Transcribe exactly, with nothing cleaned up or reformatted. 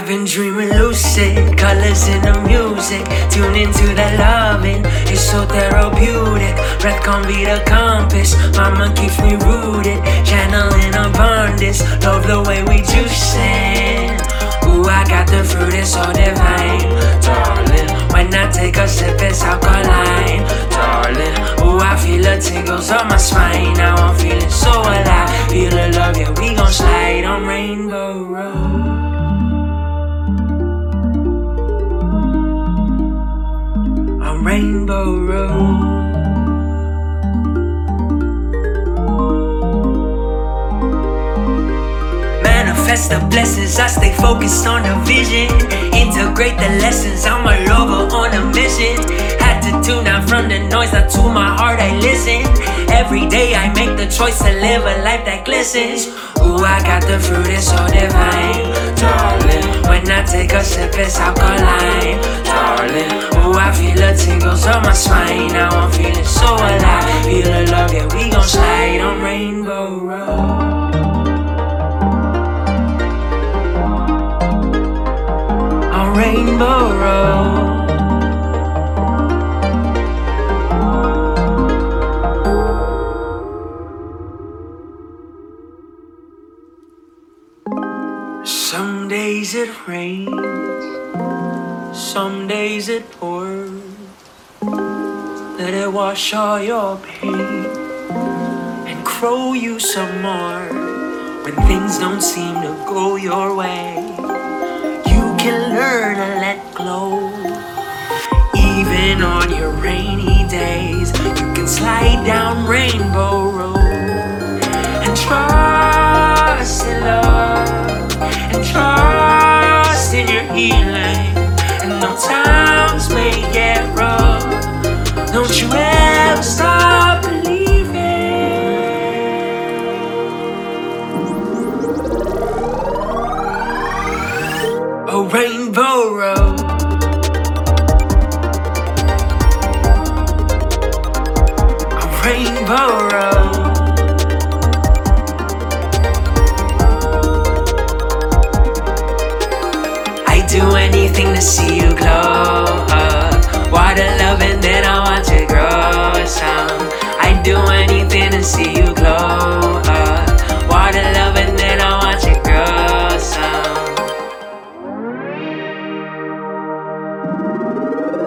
I've been dreaming lucid, colors in the music. Tune into the loving, it's so therapeutic. Breath can't be the compass, mama keeps me rooted. Channeling abundance, love the way we juicing. Ooh, I got the fruit, it's so divine, darling. When I take a sip, it's alkaline, darling. Ooh, I feel the tingles up my spine. Now I'm feeling so alive. Feel the love, yeah, we gon' slide on Rainbow Road. On Rainbow Road. Manifest the blessings, I stay focused on the vision. Integrate the lessons, I'm a lover on a mission. Had to tune out from the noise, now to my heart I listen. Every day I make the choice to live a life that glistens. Ooh, I got the fruit, it's so divine, darling. When I take a sip, it's alkaline, darling. Ooh, I feel the tingles on my spine. Now I'm feeling so alive. Feel the love, yeah, we gon' slide on Rainbow Road. Rainbow Road. Some days it rains, some days it pours. Let it wash all your pain and grow you some more. When things don't seem to go your way, you can learn to let go. Even on your rainy days, you can slide down Rainbow Road and trust in love and trust in your healing. And though times may get rough, don't you ever stop believing. A Rainbow Road. A Rainbow Road. I do anything to see you glow up. Water love and then I want to grow some. I do anything to see you glow up. Water love and then I want to grow some.